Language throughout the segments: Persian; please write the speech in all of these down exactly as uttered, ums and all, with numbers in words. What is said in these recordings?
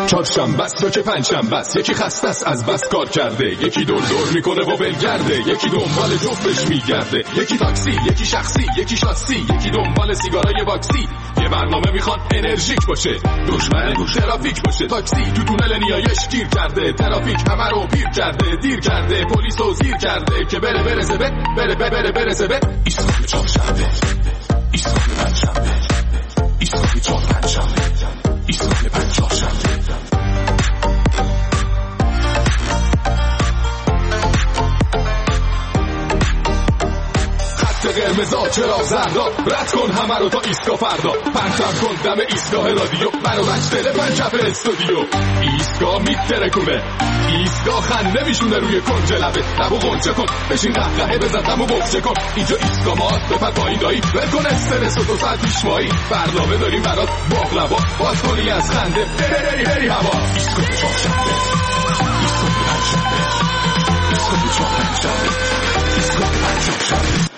چهارشنبه است تو که پنجشنبه است، یکی خسته است از بس کار کرده، یکی دور دور میکنه و ولگرده، یکی دنبال جفتش میگرده، یکی تاکسی، یکی شخصی، یکی شاسی، یکی دنبال سیگارای واکسی. یه برنامه میخوان انرژیک باشه، دشمن ترافیک باشه. تاکسی تو تونل نیایش گیر کرده، ترافیک همه رو پیر کرده، دیر کرده، پلیس رو زیر کرده که بره برسه به بره بره بره برسه به ایستگاه چهارشنبه، ایستگاه پنجشنبه، ایستگاه چهار پنجشنبه، ایستگاه پنجشنبه. قرمزا چرا زردا رد کن همه رو تا ایستگاه فردا، پرچم کن دم ایستگاه رادیو، منو مجتله پنچپ استودیو. ایستگاه میترکونه، ایستگاه خنده میشونه روی کنج لبه، لبو غنچه کن بشین قهقهه بزن دمو بغچه کن. اینجا ایستگاه ماست بپر پایین دایی، ول کن استرس و دو ساعت پیشوایی، برنامه داریم برات باقلوا، باز کنی از خنده بری بری هوا. ایستگاه چهارشنبه، ایستگاه پنجشنبه، ایستگاه چهار پنجشنبه، ایستگاه پنجشنبه.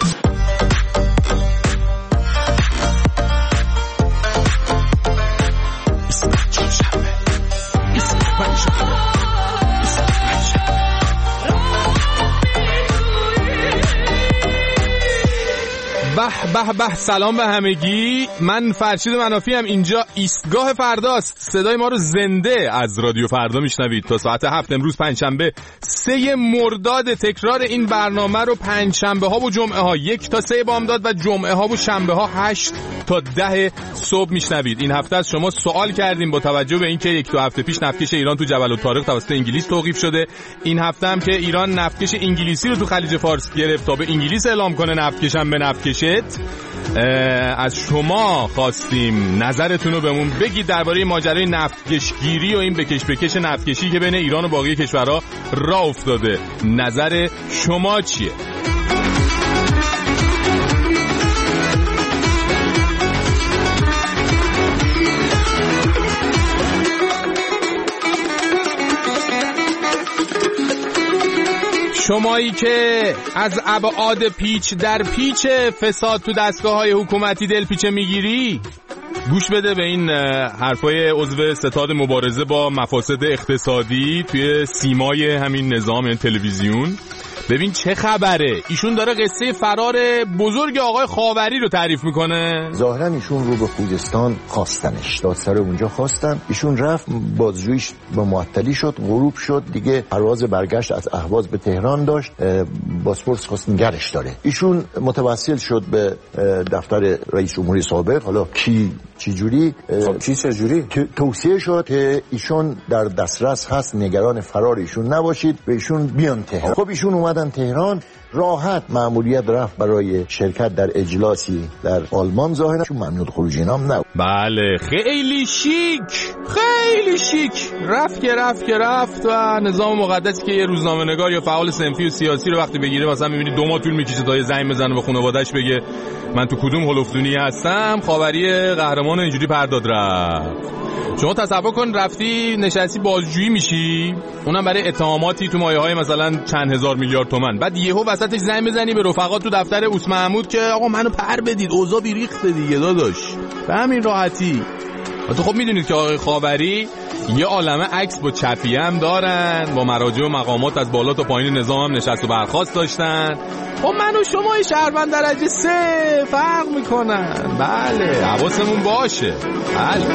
به به به، سلام به همگی. من فرشید منافی ام. اینجا ایستگاه فرداست. صدای ما رو زنده از رادیو فردا میشنوید تا ساعت هفت امروز پنجشنبه سه مرداد. تکرار این برنامه رو پنجشنبه ها و جمعه ها یک تا سه بامداد و جمعه ها و شنبه ها هشت تا ده صبح میشنوید. این هفته از شما سوال کردیم با توجه به اینکه یک دو هفته پیش نفتکش ایران تو جبل الطارق توسط انگلیس توقیف شده، این هفته هم که ایران نفتکش انگلیسی رو تو خلیج فارس گرفت تا به انگلیس اعلام کنه نفتکشم به نفتکشت، از شما خواستیم نظرتون رو بهمون بگید درباره ماجرای نفتکشگیری و این بکش بکش نفتکشی که بین ایران و باقی کشورها راه افتاده. نظر شما چیه؟ شمایی که از ابعاد پیچ در پیچ فساد تو دستگاه‌های حکومتی دل پیچه میگیری، گوش بده به این حرفای عضو ستاد مبارزه با مفاسد اقتصادی توی سیمای همین نظام، این تلویزیون. ببین چه خبره. ایشون داره قصه فرار بزرگ آقای خاوری رو تعریف میکنه. ظاهرا ایشون رو به خوزستان خواستنش، دادسر اونجا خواستن، ایشون رفت، بازجوییش با معطلی شد، غروب شد، دیگه پرواز برگشت از اهواز به تهران داشت، پاسپورت خواست نگرش داره. ایشون متوسل شد به دفتر رئیس جمهوری سابق، حالا کی چی جوری خب چی چه جوری توصیه شد که ایشون در دسترس هست، نگران فرار ایشون نباشید و ایشون بیان تهران. خب ایشون اومدن تهران، راحت مأموریت رفت برای شرکت در اجلاسی در آلمان، ظاهرا چون ممنوع خروجی نام نه. بله خیلی شیک، خیلی شیک. رفت که رفت که رفت و نظام مقدسی که یه روزنامه نگار یا فعال صنفی و سیاسی رو وقتی بگیره مثلا می‌بینی دو ماه طول می‌کشه تا یه زنگ بزنه به خانواده‌اش بگه من تو کدوم هلفدونی هستم، خاوری قهرمان اینجوری پرداد رفت. شما تصور کن رفتی نشستی بازجویی میشی، اونم برای اتهاماتی تو مایه‌های مثلا چند هزار میلیارد تومان، بعد یهو وسطش زنگ بزنی به رفقات تو دفتر اوس محمود که آقا منو پر بدید، اوضاع بیریخته دیگه داداش، به همین راحتی. تو خب میدونید که آقای خاوری یه عالمه عکس با چپیه هم دارن، با مراجع و مقامات از بالا تا پایین نظام هم نشست و برخاست داشتن. خب من و شما شهروند درجه سه فرق میکنن. بله حواسمون باشه. بله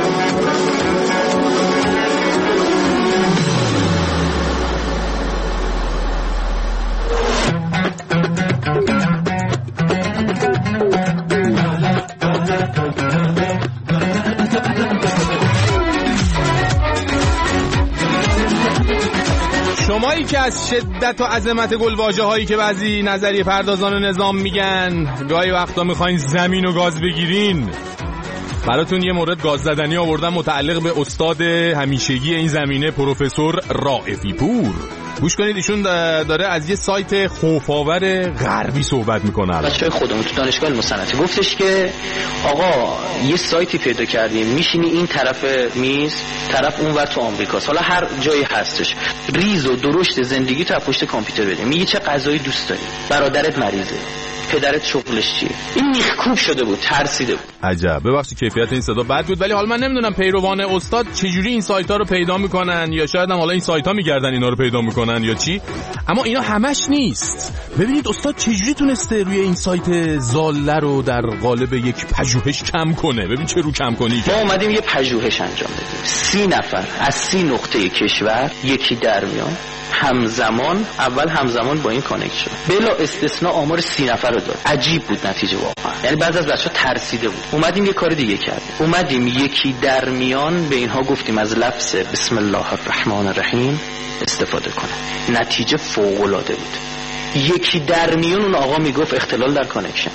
شمایی که از شدت و عظمت گلواژه هایی که بعضی نظریه پردازان نظام میگن گاهی وقتا میخواین زمین و گاز بگیرین، براتون یه مورد گاز زدنی آوردم متعلق به استاد همیشگی این زمینه پروفسور رائفی پور. گوش کنید، ایشون داره از یه سایت خوف‌آور غربی صحبت میکنه. بچه‌های خودمون تو دانشگاه علم صنعتی گفتش که آقا یه سایتی پیدا کردیم، میشینی این طرف میز، طرف اونور تو آمریکاست، حالا هر جایی هستش، ریز و درشت زندگی تو از پشت کامپیوتر بده، میگی چه غذایی دوست داری، برادرت مریضه، پدرت شغلش چیه؟ این میخکوب شده بود، ترسیده بود. عجب. ببخشید کیفیت این صدا بد بود، ولی حالا من نمیدونم پیروان استاد چجوری این سایت‌ها رو پیدا میکنن، یا شاید هم حالا این سایت‌ها میگردن اینا رو پیدا میکنن یا چی، اما اینا همش نیست. ببینید استاد چجوری تونسته روی این سایت زاله رو در قالب یک پژوهش کم کنه. ببین چه رو کم کنی. ما اومدیم یه پژوهش انجام بدیم. سی نفر از سی نقطه کشور یکی در میان همزمان، اول همزمان با این کانکت شد، بلا استثناء آمار سی نفر رو داد. عجیب بود نتیجه واقعا. یعنی بعضی از بچه‌ها ترسیده بود. اومدیم یه کار دیگه کردیم. اومدیم یکی در میان به اینها گفتیم از لفظ بسم الله الرحمن الرحیم استفاده کنه. نتیجه فوق‌العاده بود. یکی در میان اون آقا میگفت اختلال در کانکشن.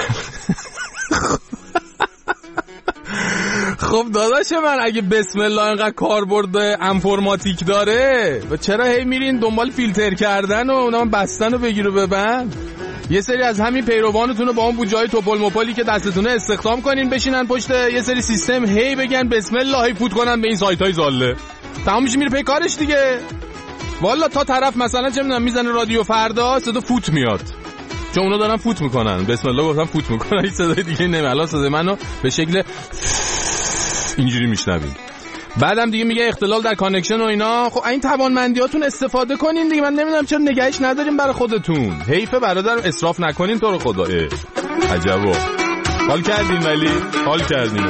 خب داداش من اگه بسم الله اینقدر کاربرد انفرماتیک داره و چرا هی میرین دنبال فیلتر کردن و اونم بستن و بگیر و ببند؟ یه سری از همین پیروانتون رو با اون بوجای توپل مپالی که دستتونه استخدام کنین، بشینن پشت یه سری سیستم هی بگن بسم الله، هی فوت کنن به این سایت‌های زاله. تمام میشه میره پی کارش دیگه. والا تا طرف مثلا چه میدونم میزنه رادیو فردا صدا فوت میاد، چون اونا دارن فوت میکنن. بسم الله گفتم فوت میکنن، هیچ صدای دیگه نمیاد. الان صدای منو به شکل اینجوری میشنوین. بعدم دیگه میگه اختلال در کانکشن و اینا. خب این توانمندیاتون استفاده کنین دیگه. من نمیدونم چرا نگهش نداریم برای خودتون. حیفه برادر، اسراف نکنین تو رو خدا. عجبا حال کردین، ولی حال کردین.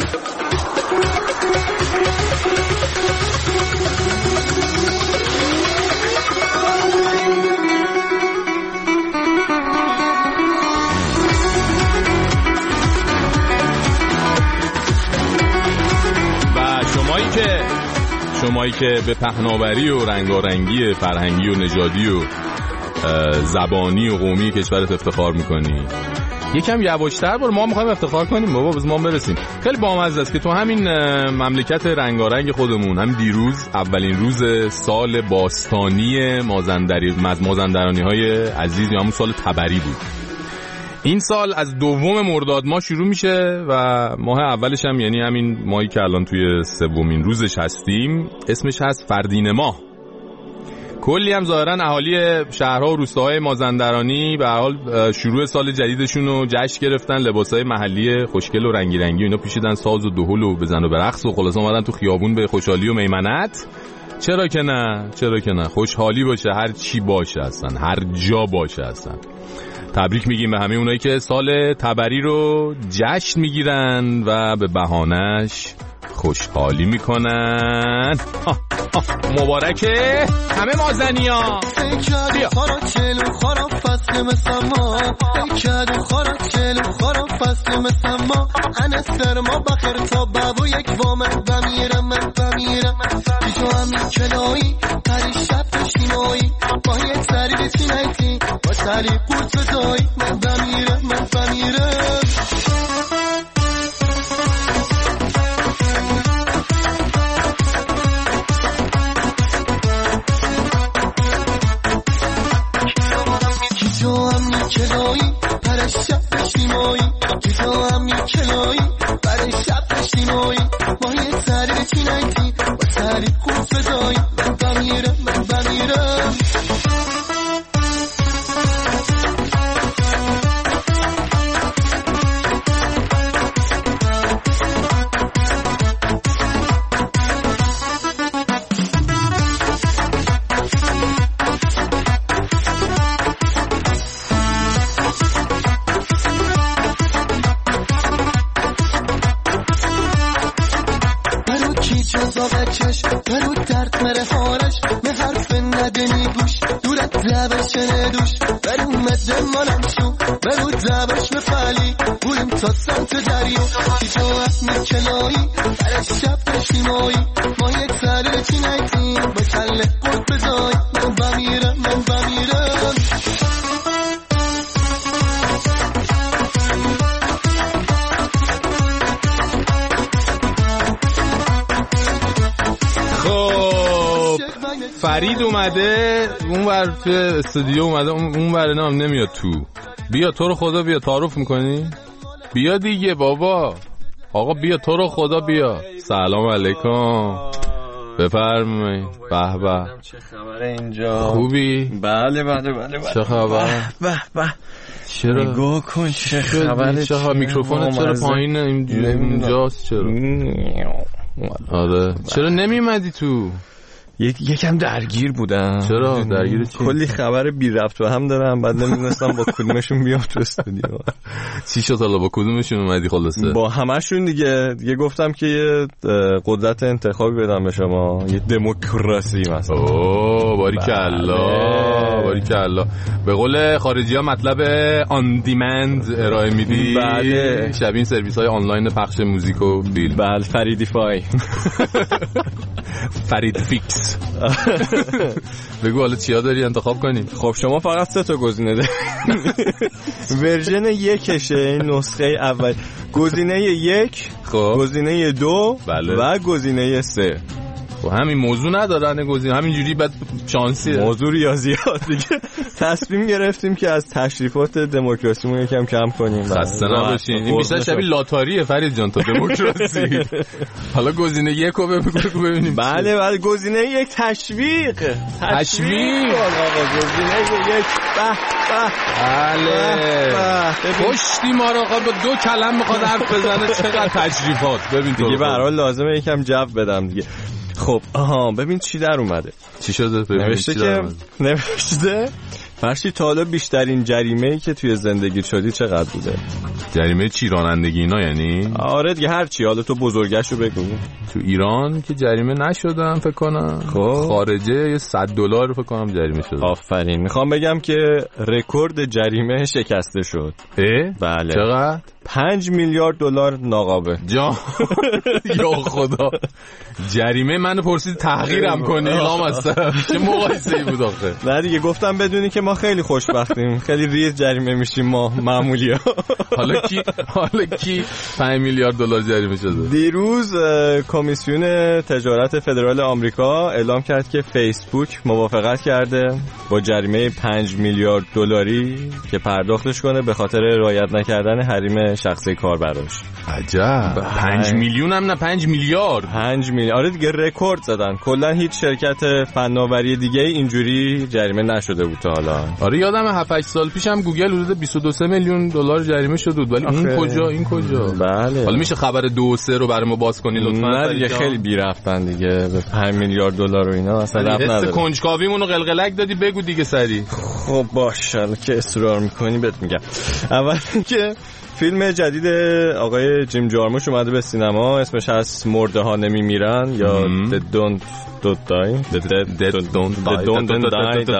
که شمایی که به پهناوری و رنگارنگی فرهنگی و نژادی و زبانی و قومی کشورت افتخار میکنی، یکم یواشتر برو. ما میخوایم افتخار کنیم بابا، بز ما برسیم. خیلی بامزه است که تو همین مملکت رنگارنگ خودمون، همین دیروز اولین روز سال باستانی مازندرانی مازندرانی های عزیز، یا همون سال تبری بود. این سال از دوم مرداد ماه شروع میشه و ماه اولش هم یعنی همین ماهی که الان توی سومین روزش هستیم اسمش هست فردین ماه. کلی هم ظاهرا اهالی شهرها و روستاهای مازندرانی به حال شروع سال جدیدشون رو جشن گرفتن، لباسای محلی خوشگل و رنگی رنگی اینا پوشیدن، ساز و دهل و بزن و برقص و خلاص اومدن تو خیابون به خوشحالی و میمنت. چرا که نه، چرا که نه، خوشحالی باشه، هر چی باشه هستن، هر جا باشه هستن. تبریک میگیم به همه اونایی که سال تبری رو جشن میگیرن و به بهانش خوشحالی میکنن. آه آه مبارکه همه مازنیا. بیا خارا چلو خارا فصل مسما کدو خارا چلو خارا فصل مسما انا سرما بخیر تا بابو یک وامن بمیرم من بمیرم بیشو همین کلایی پری شب پشیمایی با یک سری بچی نیتی با سری قورت دایی من بمیرم من بمیرم. کلایی برای شب پشیمایی که تو همی کلایی برای شب پشیمایی با یه سری به چی نیتی با سری خوب فضایی من بمیرم من بمیرم. برو درد مره حالش به حرف ندنی گوش دورت لبش ندوش برو مده مالم شو برو زبش بفعلی بولم تا سمت دریو کی جو اسمی کلایی برای شب پشیمایی ما یک سره چی نیتیم با کله قرد بزای من بمیرم من بمیرم. فرید اومده اون ور تو استودیو اومده اون ور نام نمیاد تو. بیا تو رو خدا بیا، تعارف میکنی؟ بیا دیگه بابا. آقا بیا تو رو خدا بیا. سلام علیکم. بفرمایید. به به. چه خبره اینجا؟ خوبی؟ بله بله بله. چه خبر؟ به به. چرا نگاه کن چه خبره، چه میکروفون چرا پایین اینجاست؟ چرا آره چرا نمیومدی تو؟ یک یکم درگیر بودم. چرا درگیر چی؟ کلی خبر بی ربط به هم دارم، بعد نمیدونستم با کدومشون بیام تو استودیو. چی شد حالا با کدومشون اومدی؟ خلاصه با همشون دیگه. دیگه گفتم که یه قدرت انتخابی بدم به شما، یه دموکراسی مثلا. اوه باریکالله باریکالله. به قول خارجی‌ها مطلب آن دیمند ارائه میدی؟ بله. شبیه سرویس‌های آنلاین پخش موزیک و فیلم. بله فریدیفای. فرید فیکس. بگو حالا چیا داری انتخاب کنی؟ خب شما فقط سه تا گزینه داری. ورژن یکشه این نسخه اول. گزینه یک، خب گزینه دو، بله. و گزینه سه. خب همین موضوع ندارن گزینه، همینجوری بعد شانسیه. موضوع ریاضیات دیگه. تصمیم گرفتیم که از تشریفات دموکراسیمون یکم کم کنیم. خسته نباشین. این بیشتر شبیه لاتاریه فرید جان تا دموکراسی. حالا گزینه یک رو بگو ببینیم. بله بله گزینه یک تشویق. تشویق. آقا گزینه یک به به. بله. پشتی ما رو آقا با دو کلم میخواد حرف بزنه. چقدر تشریفات. ببین تو. دیگه به هر حال لازمه یکم جو بدم دیگه. خب آها ببین چی در اومده. چی شده؟ نوشته که نوشته فرشی تا حالا بیشترین جریمه‌ای که توی زندگی شدی چقدر بوده؟ جریمه چی؟ رانندگی اینا یعنی؟ آره دیگه هر چی، حالا تو بزرگشو بگو. تو ایران که جریمه نشدم فکر کنم. خب خارجه یه صد دلار فکر کنم جریمه شده. آفرین. میخوام بگم که رکورد جریمه شکسته شد. اه؟ بله. چقدر؟ پنج میلیارد دلار ناقابه. جان یا خدا. جریمه منو پرسید تحقیرم کنی لامصب. چه مقایسه‌ای بود آخه؟ نه دیگه گفتم بدونی که ما خیلی خوشبختیم، خیلی ریز جریمه میشیم ما معمولی‌ها. حالا کی حالا کی پنج میلیارد دلار جریمه شده؟ دیروز کمیسیون تجارت فدرال آمریکا اعلام کرد که فیسبوک موافقت کرده با جریمه پنج میلیارد دلاری که پرداختش کنه به خاطر رعایت نکردن حریم شخصی کاربراش. عجب. پنج میلیون هم نه پنج میلیارد. پنج میلیارد. آره دیگه رکورد زدن. کلا هیچ شرکت فناوری دیگه اینجوری جریمه نشده بود تا حالا. آره یادم هفت هشت سال پیشم گوگل حدود بیست و دو میلیون دلار جریمه شده بود، ولی اون کجا این کجا؟ بله. حالا میشه خبر دو و سه رو برای ما باز کنی لطفا؟ نه دیگه خیلی بی رفتن دیگه به پنج میلیارد دلار و اینا اصلا رفت نداره. حس کنجکاویمون رو قلقلک دادی، بگو دیگه سری. خب باشه که اصرار میکنی بهت میگم. اول که فیلم جدید آقای جیم جارموش اومده به سینما، اسمش هست مرده ها نمی میرن یا The Don't Don't Die. The Dead Don't Die.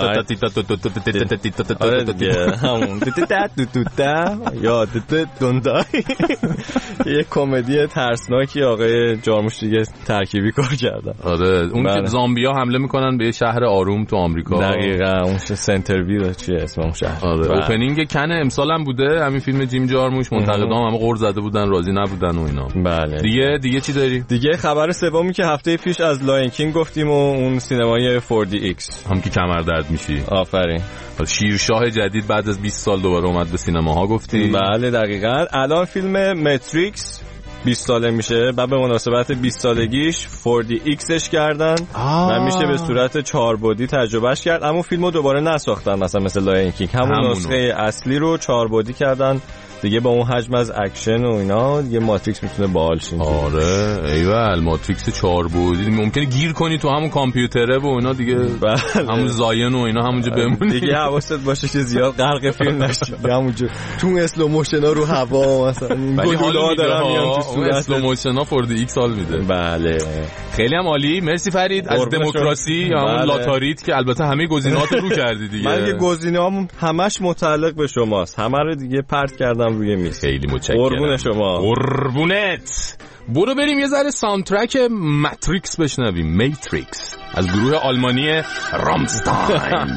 آره دیگه همون یا The Dead Don't Die. یه کمدی ترسناکی آقای جارموش دیگه ترکیبی کار کردن. آره اون که زامبیا حمله میکنن به یه شهر آروم تو آمریکا. دقیقاً اون سنترویل چیه اسم اون شهر. آره اوپنینگ کن امسال هم بوده همین فیلم جیم جارموش. منتقدام هم غر زده بودن، راضی نبودن و اینا. بله. دیگه دیگه چی داری؟ دیگه خبر سومی که هفته پیش از لاین کینگ گفتیم و اون سینمای فور دی ایکس هم که کمر درد میشی. آفرین. شیرشاه جدید بعد از بیست سال دوباره اومد به سینماها گفتی؟ بله دقیقاً. الان فیلم ماتریکس بیست ساله میشه، بعد به مناسبت بیست سالگیش فور دی ایکسش کردن و میشه به صورت چهار بعدی تجربهش کرد. اما فیلمو دوباره نساختن مثلا مثل لاین کینگ، همون همونو. نسخه اصلی رو چهار بعدی کردن دیگه با اون حجم از اکشن و اینا. دیگه ماتریکس میتونه باحال شه. آره ایول ماتریکس چهار بعدی ممکنه گیر کنی تو همون کامپیوتره و اینا دیگه. بله. همون زاین و اینا همونجا بمونی دیگه. حواست باشه که زیاد غرق فیلم نشی همونجا تو اسلو موشنا رو هوا مثلا گلولا دارن میان تو صورت. اسلو موشنا فور دی ایکس حال میده. بله خیلی هم عالی. مرسی فرید از دموکراسی یا همون لاتاریت که البته همه گزینه‌هات رو کردی دیگه. من یه گزینه‌ام همش متعلق به شماست، همه رو دیگه پرت کردم روی میز. خیلی متشکرم. قربون شما. قربونت. برو بریم یه ذره ساوندترک ماتریکس بشنویم. میتریکس از گروه آلمانی رامستاین.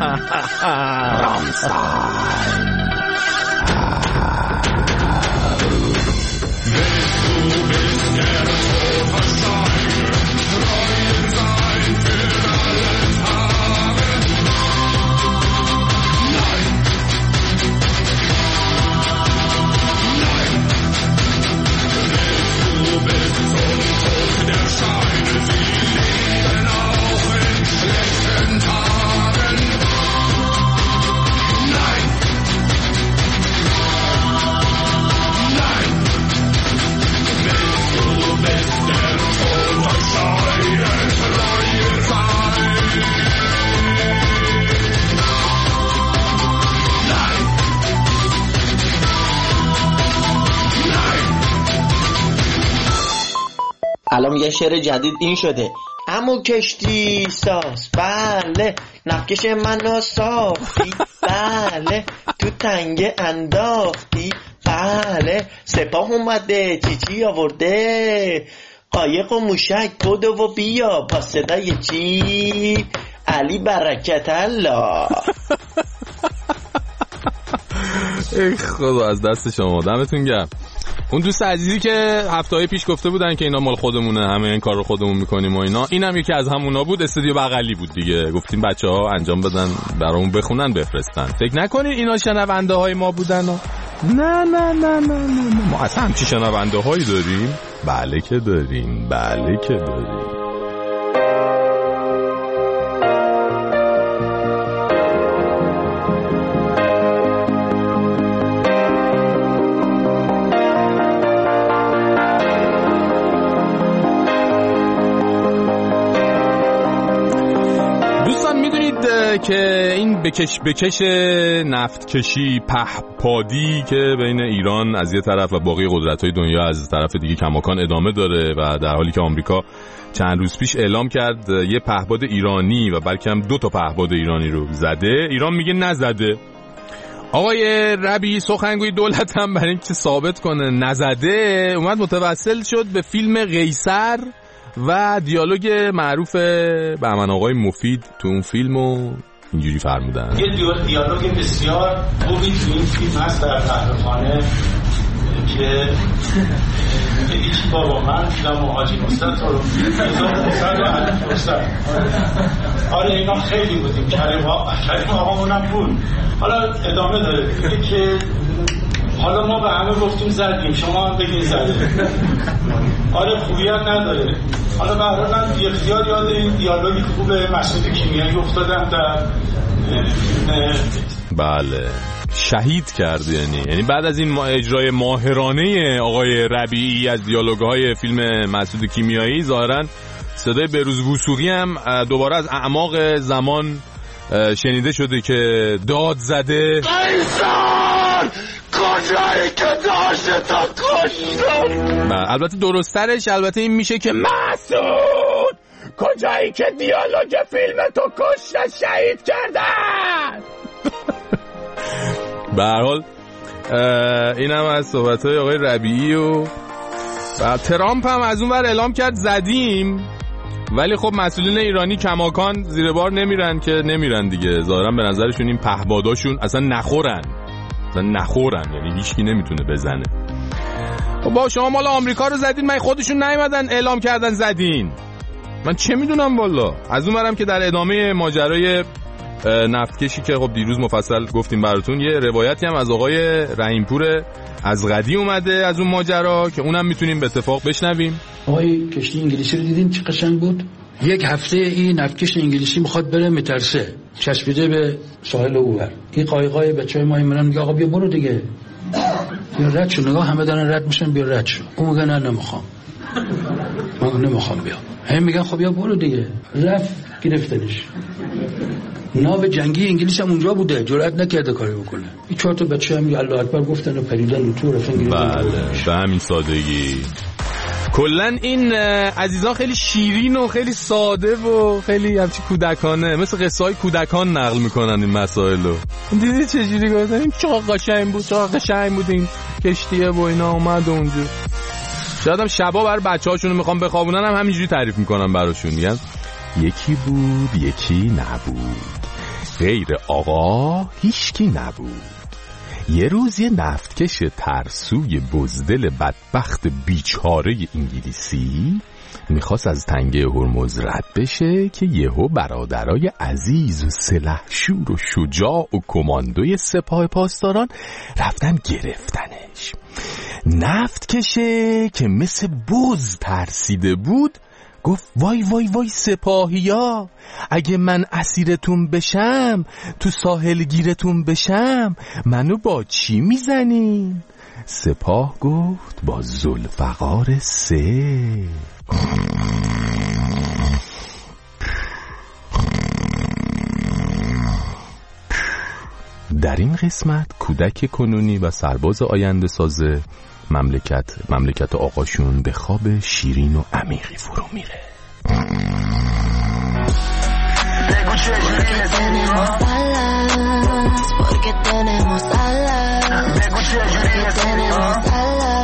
رامستاین. Tagen. Nein. الان میگن شعر جدید این شده: امو کشتی ساز، بله نفکش منو ساختی، بله تو تنگه انداختی، بله سپاه اومده چی چی آورده، قایق و موشک بدو و بیا با صدای چی، علی برکت الله. ای خدا از دست شما، دمتون گرم. اون دوست عزیزی که هفته‌های پیش گفته بودن که اینا مال خودمونه، همه این کار رو خودمون میکنیم و اینا، اینم یکی از همونا بود. استودیو بغلی بود دیگه، گفتیم بچه‌ها انجام بدن برامون بخونن بفرستن. فکر نکنین اینا شنونده های ما بودن ها. نه نه نه نه نه ما اصلا همچی شنونده هایی داریم؟ بله که داریم، بله که داریم. که این بکش بکش نفت کشی پهپادی که بین ایران از یه طرف و باقی قدرت‌های دنیا از طرف دیگه کماکان ادامه داره و در حالی که آمریکا چند روز پیش اعلام کرد یه پهپاد ایرانی و بلکه هم دو تا پهپاد ایرانی رو زده، ایران میگه نزده. آقای ربیعی سخنگوی دولت هم برای اینکه ثابت کنه نزده اومد متوسل شد به فیلم قیصر و دیالوگ معروف بهمن آقای مفید تو اون فیلمو اینجوری فرمودن. یه دیالوگ بسیار خوبی تو این فیلم هست در قهوه‌خانه که میگه ایچ بابا من دیدم و حاجی نصرت رو هزار و نهصد و علی فرصت. آره اینا خیلی بودیم، کریم آقامونم بود. حالا ادامه داره میگه که حالا ما به همه گفتیم زدیم، شما هم بگین زده. آره خوبیت نداره. حالا به هر حال من بی اختیار یاد این دیالوگی خوب مسعود کیمیایی افتادم در بله شهید کرد. یعنی یعنی بعد از این اجرای ماهرانه آقای ربیعی از دیالوگ‌های فیلم مسعود کیمیایی ظاهراً صدای بروز وثوقی هم دوباره از اعماق زمان شنیده شده که داد زده قیصر کجایی که داشته تا کشتن. البته درسترش البته این میشه که مسعود کجایی که دیالوگ فیلم تو کشتن شهید کردن. به هر حال این هم از صحبت‌های آقای ربیعی. و و ترامپ هم از اون ور اعلام کرد زدیم، ولی خب مسئولین ایرانی کماکان زیر بار نمیرن که نمیرن دیگه. ظاهرا به نظرشون این پهپاداشون اصلا نخورن، اصلا نخورن، یعنی هیچکی نمیتونه بزنه. با شما مال آمریکا رو زدین، من خودشون نیومدن اعلام کردن زدین، من چه میدونم والا. از اون برم که در ادامه ماجرای نفتکشی که خب دیروز مفصل گفتیم براتون، یه روایتی هم از آقای رحیمپور از غدی اومده از اون ماجرا که اونم میتونیم به اتفاق بشنویم. آقای کشتی انگلیسی رو دیدین چه قشنگ بود؟ یک هفته این نفتکش انگلیسی میخواد بره مترسه، چسبیده به ساحل اونور. این قایقای بچهای ما میرن میگه آقا بیا برو دیگه، بیا رد شو. نگاه همه دارن رد میشن، بیا رد شو. اون میگه نه نمیخوام، من نمیخوام بیا. هم میگن خب بیا برو دیگه. رفت گرفتنش. ناو جنگی انگلیس هم اونجا بوده، جرئت نکرده کاری بکنه. این چهار تا بچه هم الله اکبر گفتن و پریدن تو رفتن گرفتن. بله به همین سادگی. کلن این عزیزان خیلی شیرین و خیلی ساده و خیلی همچی کودکانه، مثل قصه های کودکان نقل میکنن این مسائل رو. دیدی چجوری گفتن این چقدر قشنگ بود، چقدر قشنگ بود این کشتیه و اینا اومد اونجا. شاید هم شبا بر بچه هاشونو میخوام بخوابونن هم همینجوری تعریف میکنن براشون، میگن یکی بود یکی نبود، غیر آقا هیچکی نبود. یه روز یه نفتکش ترسوی بزدل بدبخت بیچاره انگلیسی میخواست از تنگه هرمز رد بشه که یهو برادرای عزیز و سلحشور و شجاع و کماندوی سپاه پاسداران رفتن گرفتنش. نفتکشه که مثل بز ترسیده بود گفت وای وای وای سپاهیا، اگه من اسیرتون بشم، تو ساحل گیرتون بشم، منو با چی میزنین؟ سپاه گفت با ذوالفقار سه. در این قسمت کودک کنونی و سرباز آینده سازه مملکت مملکت آقاشون به خواب شیرین و عمیقی فرو میره. بگو چجوری رسیدیم porque tenemos alas بگو چجوری رسیدیم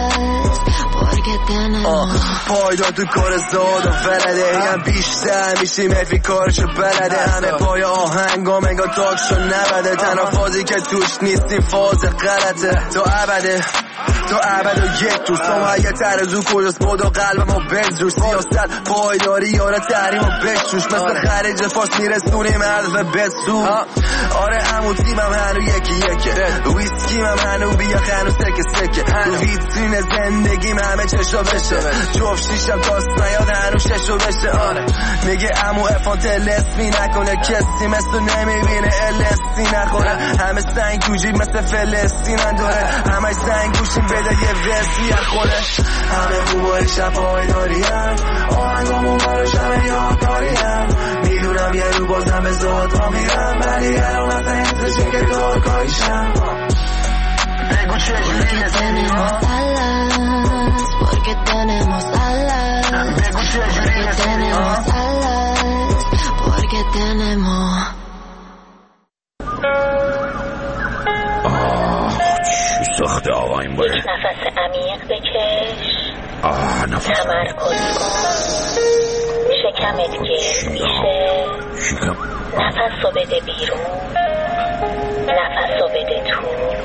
پایدار تو کار زاد و ولده هم بیشتر میشیم افی کارشو بلده همه پای آهنگام انگار تاکشو نبده تنها فازی که توش نیستی فاز غلطه تو ابده تو عبد و یک تو سوم یه ترزو کجاست بود و قلب ما بزروش سیاست پایداری یاره تحریم و بشوش مثل خریج فارس میرسونیم حرف بسو آره همون تیمم هنو یکی یکه ویسکیم هم هنو بیا خنو سکه سکه تو ویترین زندگیم همه چشا بشه جفت شیشم تاست نیاد هنو ششو بشه آره میگه امو افان تلسمی نکنه کسی مثل نمیبینه الستی نخوره همه سنگ تو جیب مثل فلسطین داره همه سنگ گوشیم بده یه وسی خونه همه خوبای شب پایداری هم آهنگامون براش همه یادداری هم میدونم یه رو بازم به ذات ها میرم ولی الان اصلا انتشین که کارکاریشم بگو چجوری رسیدیم porque tenemos alas بگو چجوری رسیدیم porque tenemos سخته آقا این باید نفس عمیق بکش آه نفس تمرکز کن شکمت گرد میشه شکم نفس رو بده بیرون نفس رو بده تو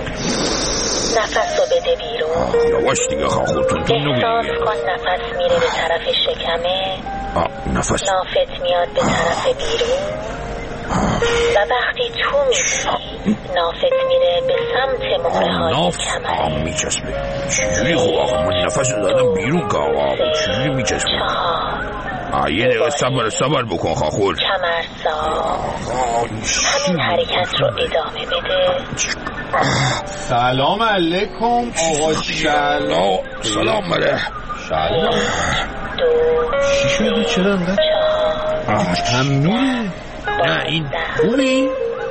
نفس رو بده بیرون یواش دیگه خودتون تو نگو احساس دیگه کن نفس میره به طرف شکمه آه نفس نافت میاد به طرف بیرون و وقتی تو میدی نافت میره به سمت مهره های ناف آه میچسبه چجوری خوب آقا من نفس رو دادم بیرون که آقا چجوری میچسبه آه یه دقیقه صبر صبر بکن خاخور کمرسا همین حرکت رو ادامه بده سلام علیکم آقا شلام سلام بله شلام دو چی شده چرا انقدر هم میره نه این خوبی؟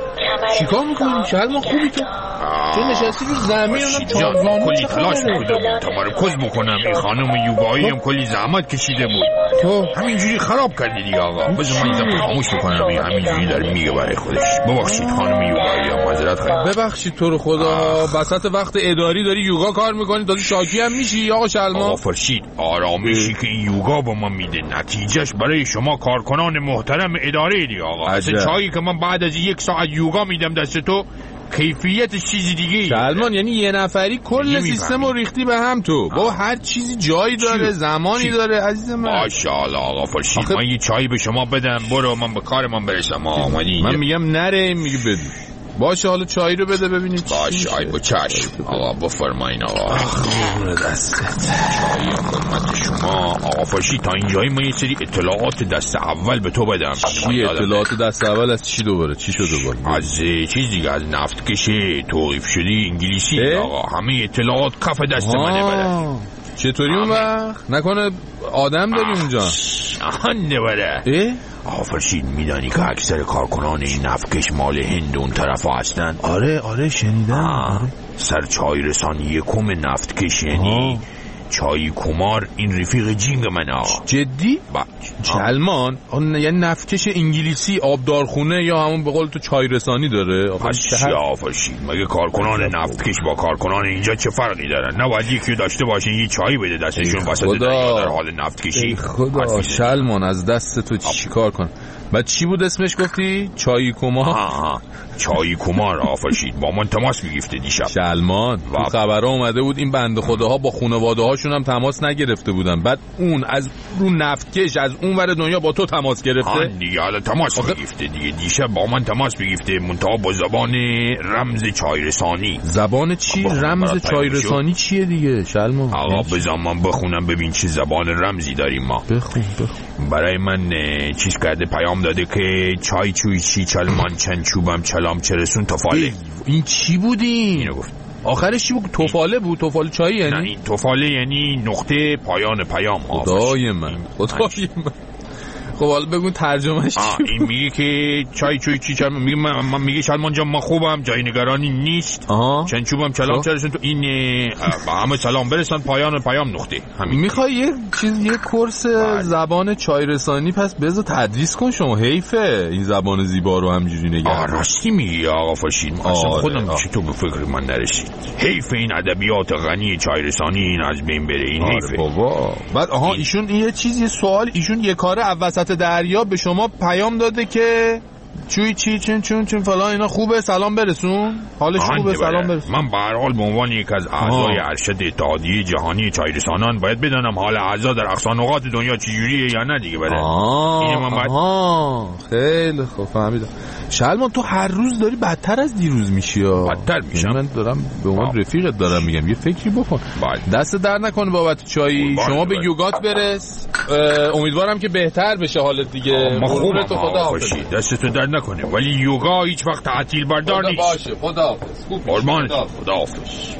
چیکار میکنی؟ شلما خوبی تو؟ تو نشستی رو زمین اونم تازانو کلی تلاش نکده بود تمرکز بکنم این خانم یوگایی هم کلی زحمت کشیده بود تو همینجوری خراب کردی دیگه آقا بذار من اینجا خاموش بکنم این همینجوری داره میگه برای خودش ببخشید خانم یوگایی هم معذرت خواهیم ببخشید تو رو خدا وسط وقت اداری داری یوگا کار میکنی داری شاکی هم میشی آقا شلما آقا فرشید آرامشی که این یوگا با ما میده نتیجهش برای شما کارکنان محترم اداره دیگه آقا اصلا چایی که من بعد از یک ساعت یوگا میدم دست تو کیفیت چیزی دیگه سلمان یعنی یه نفری کل سیستم رو ریختی به هم تو با هر چیزی جایی داره زمانی داره عزیز من ماشاءالله آقا فرشید آخه... من یه چایی به شما بدم برو من به کار من برسم آمدی من میگم نره میگه بدو باشه حالا چای رو بده ببینیم باشه ای با چشم آقا بفرمایین آقا خون دستت چای خدمت شما آقا فرشید تا اینجایی من یه سری اطلاعات دست اول به تو بدم چی اطلاعات دست اول از چی دوباره چی شد دوباره از چیز دیگه از نفت کشه توقیف شدی انگلیسی آقا همه اطلاعات کف دست منه بده چطوری اون وقت نکنه آدم داری اونجا آهنده بده آقا فرشید میدانی که اکثر کارکنان این نفتکش مال هند اون طرف هستن آره آره شنیدم سر چای رسان یکم نفتکش یعنی چای کمار این رفیق جینگ من آقا جدی؟ با چلمان یعنی نفتکش انگلیسی آبدارخونه یا همون به قول تو چای رسانی داره پس یا فرشید مگه کارکنان نفتکش با کارکنان اینجا چه فرقی دارن نباید یکی داشته باشین یه چای بده دستشون وسط دریا در حال نفتکشی خدا چلمان از دست تو چی کار کن بعد چی بود اسمش گفتی؟ چای کمار؟ آها چای کمار آفرشید با من تماس میگفته دیشب سلمان تو خبرها اومده بود این بنده خداها با خانواده هاشون هم تماس نگرفته بودن بعد اون از رو نفتکش از اون ور دنیا با تو تماس گرفته دیگه حالا تماس آخه... میگفته دیگه دیشب با من تماس میگفته منتها با زبان رمز چای رسانی زبان چی؟ رمز چای رسانی چیه دیگه سلمان؟ آقا بذار من بخونم ببین چه زبان رمزی داریم ما بخون بخون برای من چیز کرده پیام داده که چای چوی چی چلمان چند چوبم چلام چرسون تفاله این چی بودین؟ اینو گفت آخرش چی بود؟ توفاله بود؟ توفاله چایی یعنی؟ نه این توفاله یعنی نقطه پایان پیام خدای من خدای من خب حالا بگو ترجمهش آه این میگه که چای چوی چی چای میگه من میگه سلمان جان ما خوبم جای نگرانی نیست چند چوبم کلام چرسون تو این همه سلام برسن پایان پیام نقطه همین. میخوای یه چیز یه کورس زبان چای رسانی پس بذار تدریس کن شما، حیفه این زبان زیبا رو همینجوری نگه. آه راستی میگی آقا فرشید اصلا خودم میشه تو به فکر من نرسید. حیف این ادبیات غنی چای رسانی این از بین بره این حیفه بابا. بعد آها ایشون این یه چیز یه سوال ایشون یه کار وسط دریا به شما پیام داده که چوی چی چون چون چون فلان اینا خوبه سلام برسون حالش خوبه سلام برسون. من به هر حال به عنوان یک از اعضای ارشد اتحادیه جهانی چای رسانان باید بدانم حال اعضا در اقصا نقاط دنیا چجوریه یا نه دیگه. بله اینه من باید آه خیلی خوب فهمیدم. شلمان تو هر روز داری بدتر از دیروز میشی ها. بدتر میشم. من دارم به عنوان رفیقت دارم میگم یه فکری بکن. دست در نکنه بابت چای. شما به یوگات برس. امیدوارم که بهتر بشه حالت دیگه. ما خوبه تو خدا حافظ. دست تو در نکنه ولی یوگا هیچ وقت تعطیل بردار نیست. باشه خدا حافظ. قربان خدا حافظ.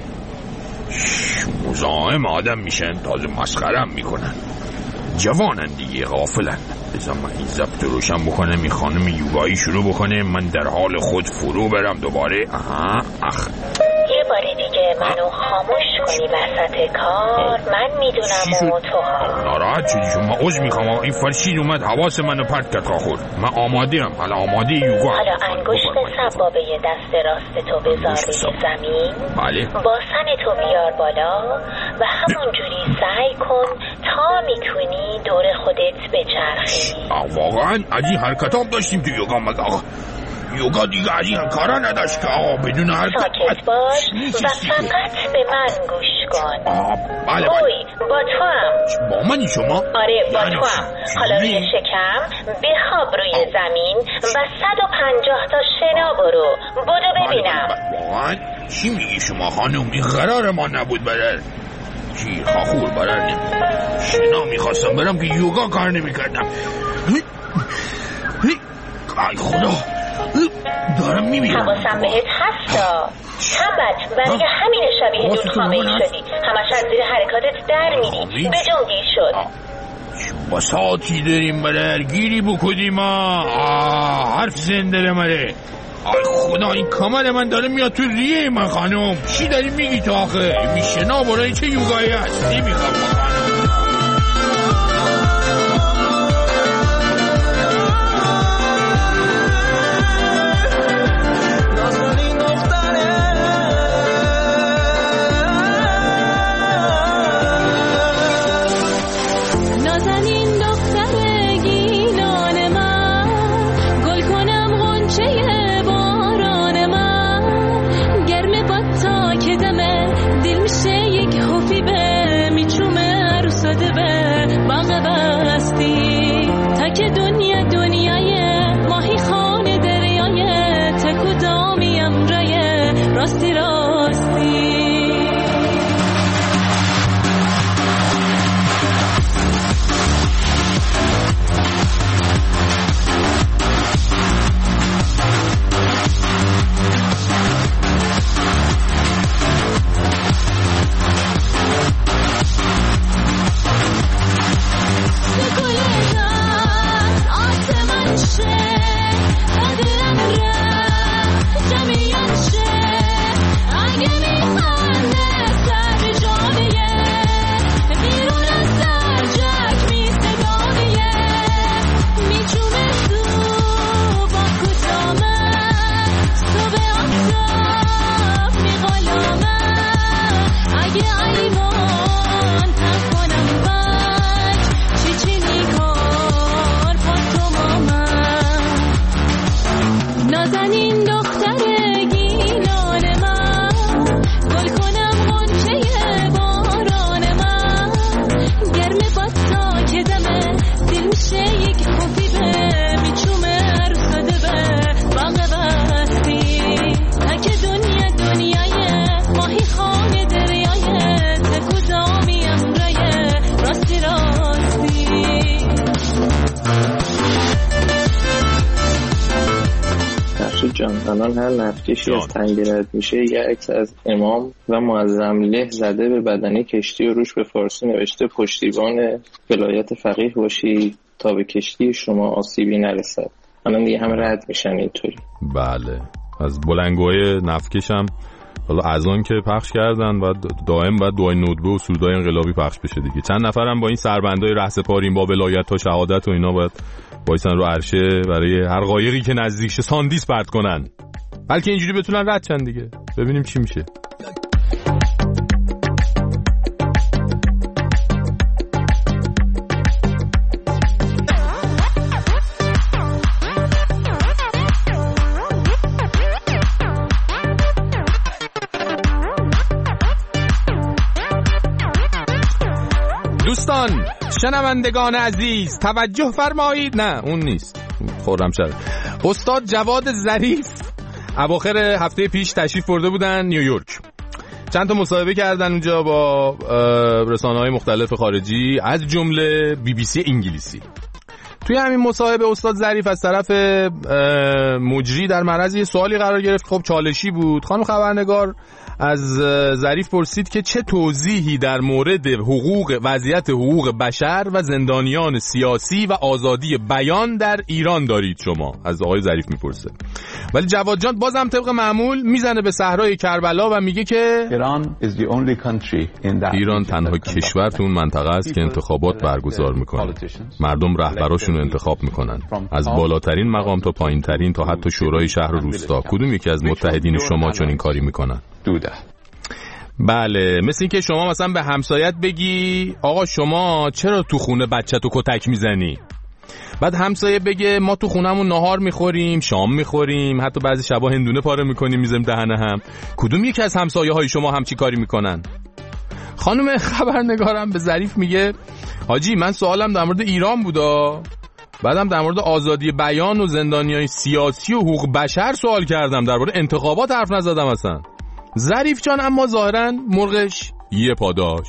مزاحم آدم میشن تازه مسخرم میکنن. جوانن دیگه غافلن. بذار من این ضبط روشن بکنم این خانم یوگایی شروع بکنه من در حال خود فرو برم دوباره. آها اخ یه بار دیگه منو خاموش کنی وسط کار. من میدونم و تو ها ناراحت شدی شما عذر میخوام این فرشید اومد حواس منو پرت کرد خور. من آماده ام حالا آماده یوگا. حالا انگشت سبابه دست راست تو بذار روی زمین. بله باسن تو بیار بالا و همونجوری سعی کن تا میتونی دور خودت بچرخی. واقعا از این حرکت هم داشتیم تو یوگا مگه آقا یوگا دیگه از این کارا نداشت که آقا بدون حرکت ساکت باش و فقط به من گوش کن. بله اوی با تو هم با منی شما؟ آره با تو هم. حالا روی شکم بخواب روی زمین و صد و پنجاه تا شنا برو برو ببینم. واقعا چی میگی شما خانم این قرار ما نبود برر چی خاخور برر نمی شنا میخواستم برم که یوگا کار نمیکردم. ای خدا دارم میمیرم. حواسم بهت هستا تنبت برای همین شبیه دودخامه ای شدی. همش از زیر حرکاتت در میری به جون گیر شد. با ساعتی داریم برر گیری بکنیم حرف زنده مره. آی خدا این کامل من داره میاد تو ریه من خانم. چی داری میگی تو آخه میشنا برای چه یوگایی هست نمیخوام الان هر نفتکشی از تنگه رد میشه یه عکس از امام و معظم له زده به بدنه کشتی و روش به فارسی نوشته پشتیبان ولایت فقیه باشی تا به کشتی شما آسیبی نرسد. الان دیگه همه رد میشن اینطوری. بله از بلنگوهای نفتکش هم حالا از آن که پخش کردن و دائم و دعای ندبه و سرودای انقلابی پخش بشه دیگه. چند نفرم با این سربندای رهسپاریم با ولایت تا شهادت و اینا باید وایسن رو عرشه برای هر قایقی که نزدیک شه ساندیس پرت کنن، بلکه اینجوری بتونن رد چن دیگه. ببینیم چی میشه. دوستان شنوندگان عزیز توجه فرمایید. نه اون نیست، خرمشهر. استاد جواد ظریف اواخر هفته پیش تشریف برده بودن نیویورک. چند تا مصاحبه کردن اونجا با رسانه‌های مختلف خارجی از جمله بی بی سی انگلیسی. توی همین مصاحبه استاد ظریف از طرف مجری در معرض یه سوالی قرار گرفت. خب چالشی بود. خانم خبرنگار از ظریف پرسید که چه توضیحی در مورد حقوق وضعیت حقوق بشر و زندانیان سیاسی و آزادی بیان در ایران دارید شما؟ از آقای ظریف میپرسه. ولی جواد جان بازم طبق معمول میزنه به صحرای کربلا و میگه که ایران تنها کشور تو اون منطقه است که انتخابات برگزار میکنه. مردم رهبراشون رو انتخاب میکنن، از بالاترین مقام تا پایینترین تا حتی شورای شهر و روستا. کدوم یکی از متحدین شما چون این کاری میکنن؟ دوده. بله مثل این که شما مثلا به همسایت بگی آقا شما چرا تو خونه بچه‌تو کتک میزنی؟ بعد همسایه بگه ما تو خونمون نهار میخوریم، شام میخوریم، حتی بعضی شبا هندونه پاره میکنیم میذاریم دهنه هم. کدوم یکی از همسایه های شما همچی کاری میکنن؟ خانم خبرنگارم به ظریف میگه حاجی من سوالم در مورد ایران بودا، بعدم در مورد آزادی بیان و زندانیان سیاسی و حقوق بشر سوال کردم، درباره انتخابات حرف نزدم اصلا. ظریف جان اما ظاهراً مرغش یه پاداش.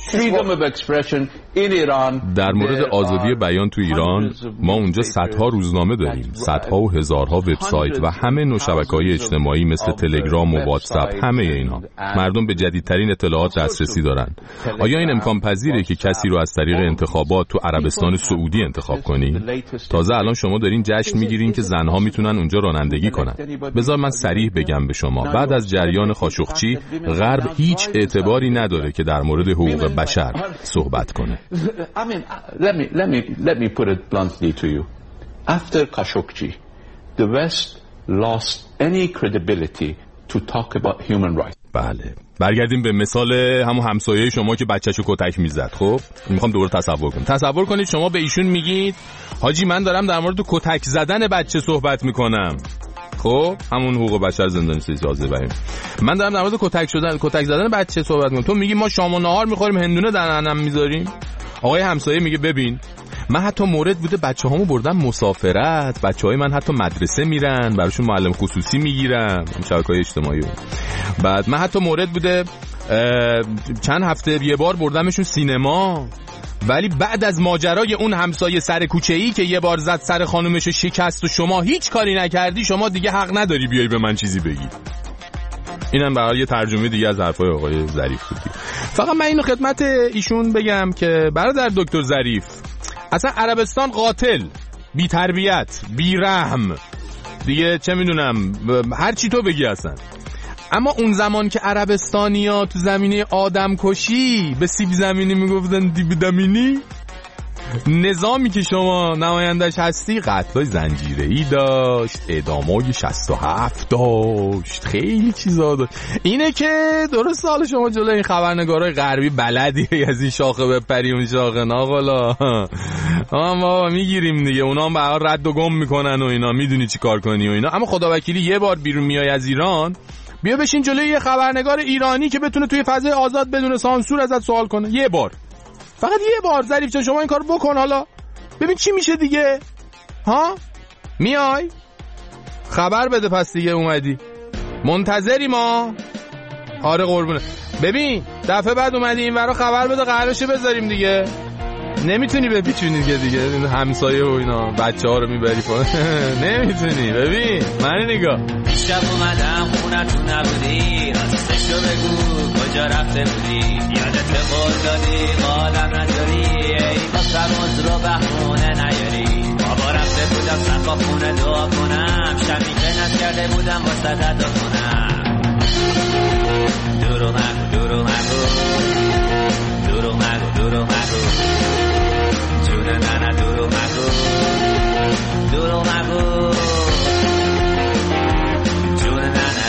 در مورد آزادی بیان تو ایران ما اونجا صدها روزنامه داریم، صدها و هزارها وبسایت و همه نوع شبکه‌های اجتماعی مثل تلگرام و واتساپ. همه اینا مردم به جدیدترین اطلاعات دسترسی دارن. آیا این امکان پذیره که کسی رو از طریق انتخابات تو عربستان سعودی انتخاب کنی؟ تازه الان شما دارین جشن میگیرین که زنها میتونن اونجا رانندگی کنن. بذار من صریح بگم به شما، بعد از جریان خاشقچی غرب هیچ اعتباری نداره که در مورد حقوق بشر صحبت کنه. I mean, let me let me let me put it bluntly to you. After Khashoggi, the West lost any credibility to talk about human rights. بله. برگردیم به مثال همون همسایه شما که بچه‌شو کتک میزد. خب میخوام دوباره تصور کنم. تصور کنید شما به ایشون میگید حاجی من دارم در مورد کتک زدن بچه صحبت میکنم. خب همون حقوق بشر زندانی سیاسی آزادی بیان. من دارم در مورد کتک شدن کتک زدن بچه صحبت میکنم. تو میگی ما شام و نهار میخوریم هندونه دهنم میذاریم. آقای همسایه میگه ببین من حتی مورد بوده بچه‌هامو بردم مسافرت، بچه‌های من حتی مدرسه میرن، براشون معلم خصوصی میگیرم، شبکه‌های اجتماعی. بعد من حتی مورد بوده چند هفته یه بار بردمشون سینما، ولی بعد از ماجرای اون همسایه سر کوچه‌ای که یه بار زد سر خانومش شکست و شما هیچ کاری نکردی، شما دیگه حق نداری بیای به من چیزی بگی. اینم برای یه ترجمه دیگه از حرفای آقای ظریف بود. فقط من اینو خدمت ایشون بگم که برادر دکتر ظریف، اصلا عربستان قاتل، بی تربیت، بی رحم، دیگه چه میدونم هر چی تو بگی اصلا. اما اون زمان که عربستانیا تو زمینه آدم کشی به سیب زمینی میگفتن دیب دمینی، نظامی که شما نمایندش هستی قتلای زنجیره‌ای داشت، اعدامای شصت و هفت داشت، خیلی چیزا داشت. اینه که درست حال شما جلوی این خبرنگارای غربی بلدی از این شاخه بپری اون شاخه ناقلا ما میگیریم دیگه، اونا هم به هر رد و گم میکنن و اینا، میدونی چی کار کنی و اینا. اما خدا وکیلی یه بار بیرون میای از ایران، بیا بشین جلوی یه خبرنگار ایرانی که بتونه توی فضای آزاد بدون سانسور ازت سوال کنه. یه بار، فقط یه بار. ظریف جان شما این کارو بکن، حالا ببین چی میشه دیگه. ها میای خبر بده. پس دیگه اومدی منتظری ما. آره قربونه. ببین دفعه بعد اومدی این ورا خبر بده قرارشه بذاریم دیگه. نمیتونی بپیچونی دیگه دیگه همسایه و اینا بچه ها رو میبری پا. نمیتونی. ببین من نگاه شب اومدم خونتون نبودی، راستشو بگو کجا رفته بودی یادت قول دادی قالم نداری ای واسم عذر و بهونه نیاری بابا رفته بودم صفا خونه دعا کنم شمی که نکرده بودم واسه دعا کنم دورو نگو دورو نگو دورو نگو دورو نگو جون ننه دورو نگو دورو نگو جون ننه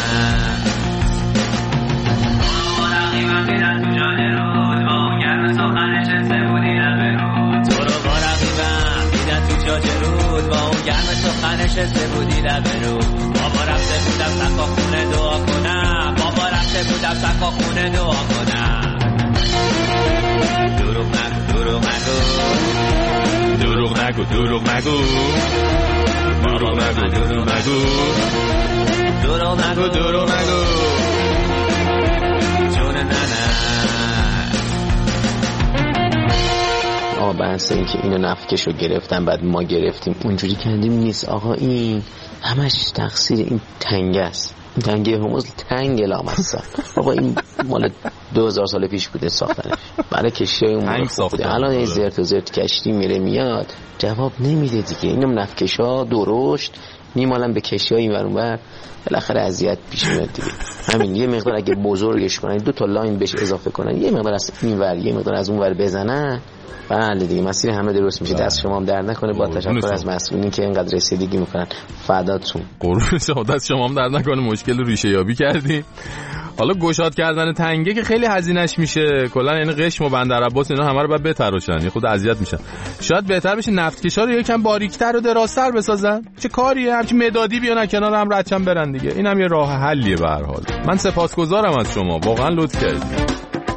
بابا رقیبم دیدن تو جان رود با اون گرم سخنش سه بودی لبه تو رو با رقیبم دیدن تو جاج رود با اون گرم سخنش سه بودی لبه بابا رفته بودم سقا خونه دعا کنم بابا رفته بودم سقا خونه دعا کنم دروغ نگو دروغ نگو دروغ نگو دروغ نگو دروغ نگو دروغ نگو دروغ نگو دروغ نگو جون ننه آقا بحث این که اینو نفکش رو گرفتن بعد ما گرفتیم اونجوری کندیم نیست آقا. این همش تقصیر این تنگه است. این تنگه هرمز تنگ لامصب بابا این مال دو هزار سال پیش بوده ساختنش برای کشتی اون موقع بوده. الان این زرت و زرت کشتی میره میاد جواب نمیده دیگه. اینم نفکشا درشت میمالن به کشتی های این ور اون ور بالاخره اذیت پیش میاد دیگه. همین یه مقدار اگه بزرگش کنن دو تا لاین بهش اضافه کنن یه مقدار از این ور یه مقدار از اون ور بزنن بله دیگه مسیر همه درست میشه. دست شما هم درد نکنه. با تشکر از مسئولین که اینقدر رسیدگی میکنن فداتون. قربون شما دست شما هم درد نکنه. مشکل ریشه یابی کردیم. حالا گشاد کردن تنگه که خیلی هزینه‌اش میشه کلا یعنی قشم و بندر عباس اینا همه رو بعد بتراشن یه خود اذیت میشن. شاید بهتر بشه نفتکشا رو یکم باریک‌تر و درازتر بسازن. چه کاریه همچین مدادی بیان کنار هم ردشن برن دیگه. اینم یه راه حلیه به هر حال. من سپاسگزارم از شما واقعا لطف کردید.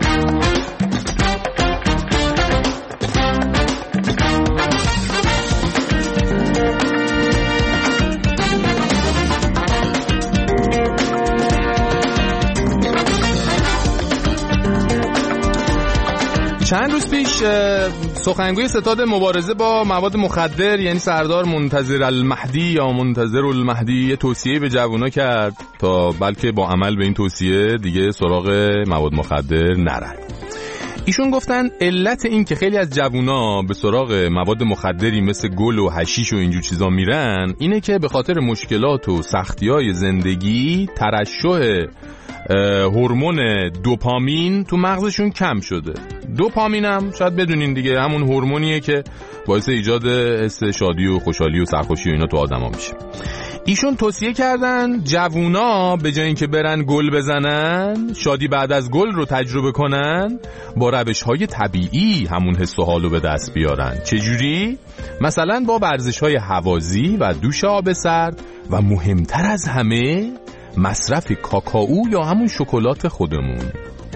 چند روز پیش سخنگوی ستاد مبارزه با مواد مخدر یعنی سردار منتظر المهدی یا منتظر المهدی یه توصیه به جوونا کرد تا بلکه با عمل به این توصیه دیگه سراغ مواد مخدر نرن. ایشون گفتن علت این که خیلی از جوونا به سراغ مواد مخدری مثل گل و حشیش و اینجور چیزا میرن اینه که به خاطر مشکلات و سختی‌های زندگی ترشح هورمون دوپامین تو مغزشون کم شده. دوپامین هم شاید بدونین دیگه همون هورمونیه که باعث ایجاد حس شادی و خوشحالی و سرخوشی و اینا تو آدما میشه. ایشون توصیه کردن جوونا به جای اینکه برن گل بزنن شادی بعد از گل رو تجربه کنن با روش‌های طبیعی همون حس و حالو به دست بیارن. چجوری؟ مثلا با ورزش‌های هوازی و دوش آب سرد و مهمتر از همه مصرف کاکائو یا همون شکلات خودمون.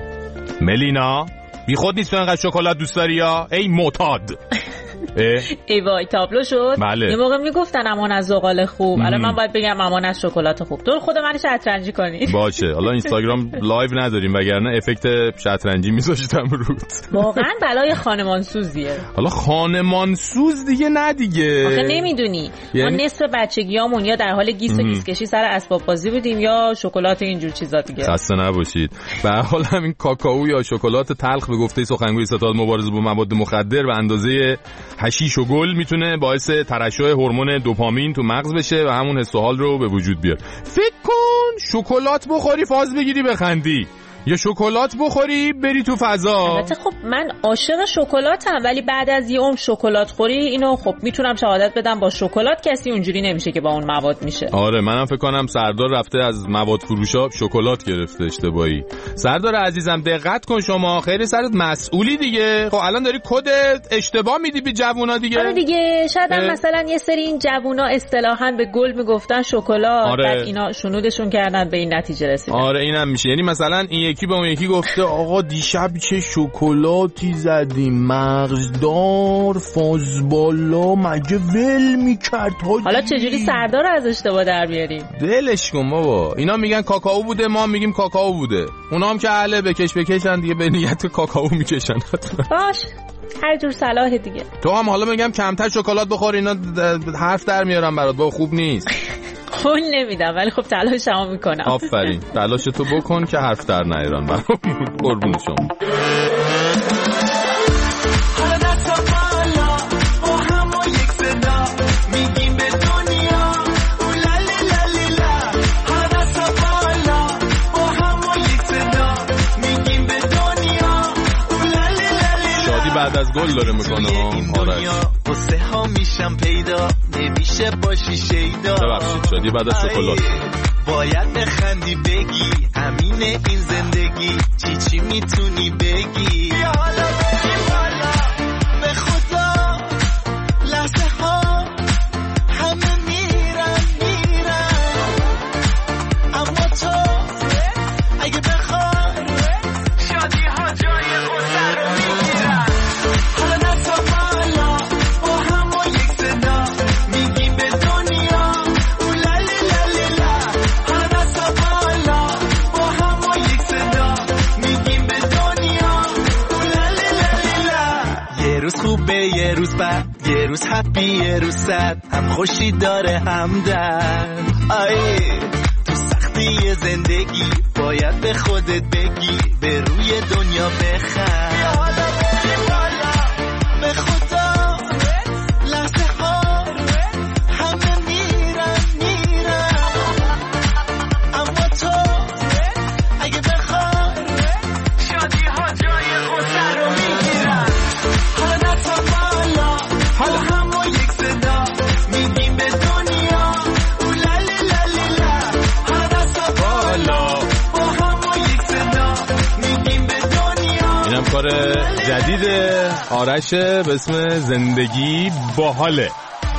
ملینا بی خود نیست تو انقدر شکلات دوست داری یا ای معتاد؟ ای وای تابلو شد. بله. یه موقع میگفتن امان از زغال خوب الان من باید بگم امان از شکلات خوب. تو خود منو شطرنجی کنی باشه. حالا اینستاگرام لایو نداریم وگرنه افکت شطرنجی میذاشتم رود. واقعا بلای خانمانسوزیه. حالا خانمانسوز دیگه نه دیگه آخه نمیدونی یعنی... ما نصف بچگیامون یا در حال گیس و گیس کشی سر اسباب بازی بودیم یا شکلات اینجور چیزا دیگه. خسته نباشید. به هر حال همین کاکائو یا شکلات تلخ به گفته سخنگوی ستاد مبارزه با مواد مخدر و اندازه حشیش و گل میتونه باعث ترشح هورمون دوپامین تو مغز بشه و همون حس و حال رو به وجود بیاره. فکر کن شکلات بخوری فاز بگیری بخندی یا شکلات بخوری بری تو فضا. البته خب من عاشق شکلاتم ولی بعد از یه عمر شکلات خوری اینو خب میتونم شهادت بدم با شکلات کسی اونجوری نمیشه که با اون مواد میشه. آره منم فکر کنم سردار رفته از مواد فروشا شکلات گرفته اشتباهی. سردار عزیزم دقت کن شما خیلی سرت مسئولی دیگه. خب الان داری کدت اشتباه میدی به جوونا دیگه. آره دیگه شاید هم مثلا یه سری این جوونا اصطلاحاً به گل میگفتن شکلات آره. بعد اینا شنودشون کردن به این نتیجه رسیدن. آره اینم میشه. یعنی مثلا این یکی به اون یکی گفته آقا دیشب چه شکلاتی زدیم مغزدار فازبالا مگه ول میکرد حاجی. حالا چجوری سردار رو از اشتباه در بیاریم؟ دلش کن بابا. اینا میگن کاکائو بوده ما میگیم کاکائو بوده. اونا هم که اهل بکش بکشن دیگه به نیت کاکائو میکشن. باش هر جور صلاح دیگه. تو هم حالا میگم کمتر شکلات بخور اینا حرف در میارم برات بابا خوب نیست. قول نمیدم ولی خب تلاشمو میکنم. آفرین، تلاشتو بکن که حرف در نیارن. قربون شما. بعد از گل داره میکنه ها آرش. قصه ها میشم پیدا نمیشه باشی شیدا. ببخشید شادی بعد از شکلات. باید بخندی بگی امین این زندگی چی چی میتونی بگی. بیا حالا بگی بالا به خدا لحظه ها همه میرن میرن اما تو اگه بخوای شادی ها جای قصه رو میگیرن. یه روز بد یه روز هپی یه روز سد هم خوشی داره هم درد. آیه تو سختی زندگی باید به خودت بگی به روی دنیا بخند. به خدا لحظه ها همه میرن میرن اما تو اگه بخوای شادی ها جای غصه رو میگیرن. کار جدید آرش به اسم زندگی باحاله.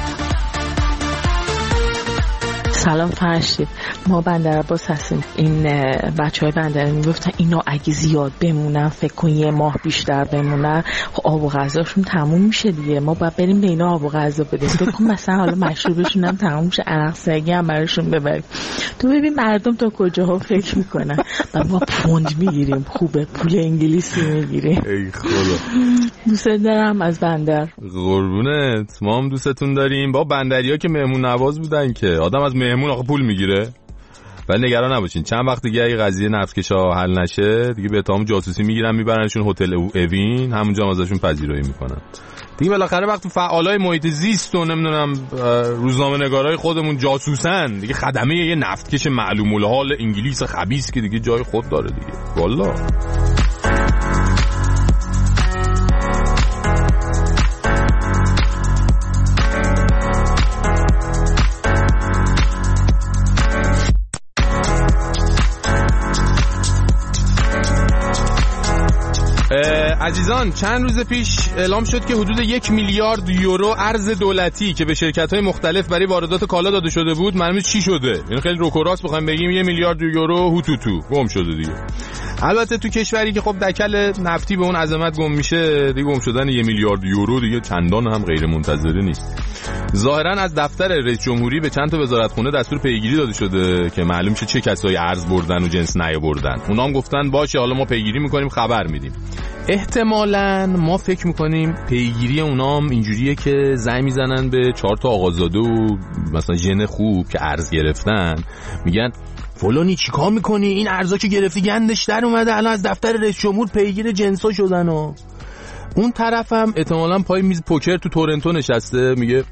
سلام فرشید، ما بندرعباس هستیم. این بچه های بندر میگفتن اینا اگه زیاد بمونن فکر کن یه ماه بیشتر بمونن خب آب و غذاشون تموم میشه دیگه. ما باید بریم به اینا آب و غذا بدیم. فکر کن مثلا حالا مشروبشون هم تموم میشه عرق سرگی هم براشون ببریم. تو ببین مردم تا کجاها فکر میکنن و ما پوند میگیریم خوبه پول انگلیسی میگیریم. ای خدا دوست دارم از بندر. قربونت، ما هم دوستتون داریم. با بندریا که مهمون نواز بودن که آدم از مهمون آخه پول میگیره. ولی نگران نباشین چند وقت دیگه اگه قضیه نفتکشا حل نشه دیگه به اتهام جاسوسی میگیرن میبرنشون هتل اوین همونجا ازشون پذیرایی میکنن دیگه. بالاخره وقتی فعالای محیط زیست و نمیدونم روزنامه‌نگارای خودمون جاسوسن دیگه خدمه یه نفتکش معلوم الحال انگلیس خبیث که دیگه جای خود داره دیگه. والله عزیزان، چند روز پیش اعلام شد که حدود یک میلیارد یورو ارز دولتی که به شرکت‌های مختلف برای واردات کالا داده شده بود معلومه چی شده. یعنی خیلی روک و راست بخوایم بگیم یه میلیارد یورو هوتوتو گم شده دیگه. البته تو کشوری که خب دکل نفتی به اون عظمت گم میشه دیگه گم شدن یه میلیارد یورو دیگه چندان هم غیر منتظره نیست. ظاهرا از دفتر رئیس جمهوری به چند تا وزارتخونه دستور پیگیری داده شده که معلوم شه چه کسایی ارز بردن و جنس نیاوردن. اونا هم گفتن باشه حالا ما پیگیری میکنیم خبر میدیم. احتمالاً ما فکر میکنیم پیگیری اونام اینجوریه که زنگ میزنن به چهار تا آقازاده و مثلا ژن خوب که ارز گرفتن میگن فلانی چیکار میکنی این ارزا که گرفتی گندش در اومده الان از دفتر رئیس جمهور پیگیر جنسا شدن. و اون طرفم احتمالاً پای میز پوکر تو تورنتو نشسته میگه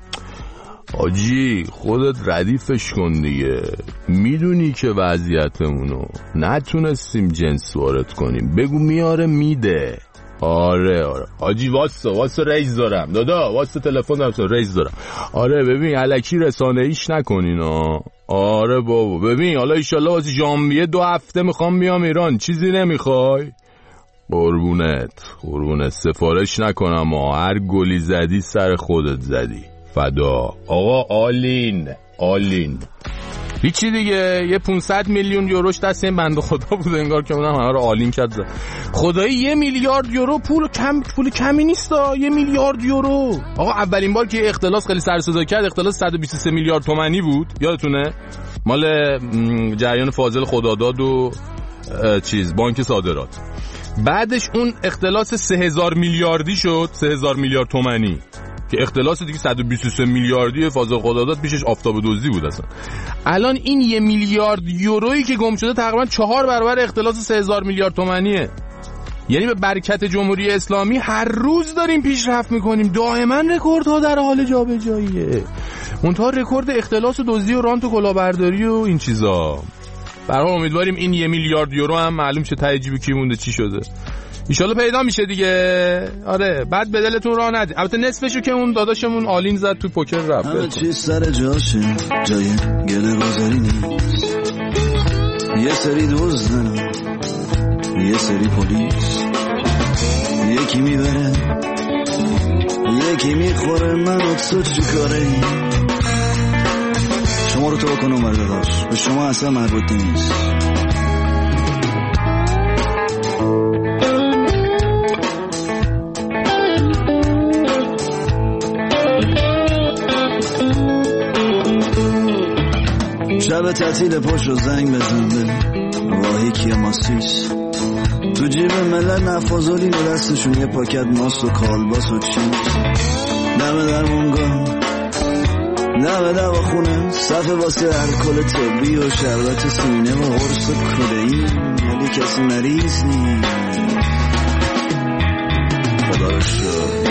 آجی خودت ردیفش کن دیگه، میدونی که وضعیتمونو نتونستیم جنس وارد کنیم، بگو میاره میده. آره آره آجی واسه واسه ریز دارم دادا واسه تلفن دارم ریز دارم. آره ببین الکی رسانه ایش نکنین ها. آره بابا ببین حالا ایشالله واسه ژانویه دو هفته میخوام بیام ایران، چیزی نمیخوای؟ قربونت قربونت سفارش نکنم ها، هر گلی زدی سر خودت زدی. فدا آقا آلین آلین هیچی دیگه. یه پانصد میلیون یوروش دست این بنده خدا بود انگار که اونم همه رو آلین کرد. خدایی یه میلیارد یورو پول کم پول کمی نیستا. یه میلیارد یورو آقا اولین بار که اختلاس خیلی سر صدا کرد اختلاس صد و بیست و سه میلیارد تومانی بود یادتونه، مال جریان فاضل خداداد و چیز بانک صادرات. بعدش اون اختلاس سه هزار میلیاردی شد، سه هزار میلیارد تومانی. که اختلاس دیگه صد و بیست و سه میلیاردی فاضل خداداد پیشش آفتاب دزدی بود اصلا. الان این یه میلیارد یورویی که گم شده تقریبا چهار برابر اختلاس سه هزار میلیارد تومانیه. یعنی به برکت جمهوری اسلامی هر روز داریم پیشرفت میکنیم، دائما رکوردها در حال جابجاییه. منتها رکورد اختلاس و دزدی و رانت و کلاهبرداری و این چیزا. برای امیدواریم این یه میلیارد یورو هم معلوم شه ته جیب کی مونده چی شده. ایشالا پیدا میشه دیگه. آره بعد به دلتون راه ندید. البته نصفشو که اون داداشمون آلین زد تو پوکر رفت. همه چیز سر جاشه، جای گله گذاری نیست. یه سری دزدن، یه سری پلیس، یکی میبره یکی میخوره، من و تو چی کاره ای؟ شما رو تو کنم برداشت، به شما اصلا مربوط نیست. شب تعطیل پشت و زنگ بزن به واهی کیه ماسیس، تو جیب ملت نفاظولین و دستشون یه پاکت ماست و کالباس و چیز. دم در مونگا دم دوا خونه، صفحه واسه الکل طبی و شربت سینه و قرص کدئین، ولی کسی مریض نی. خدا رو شکر.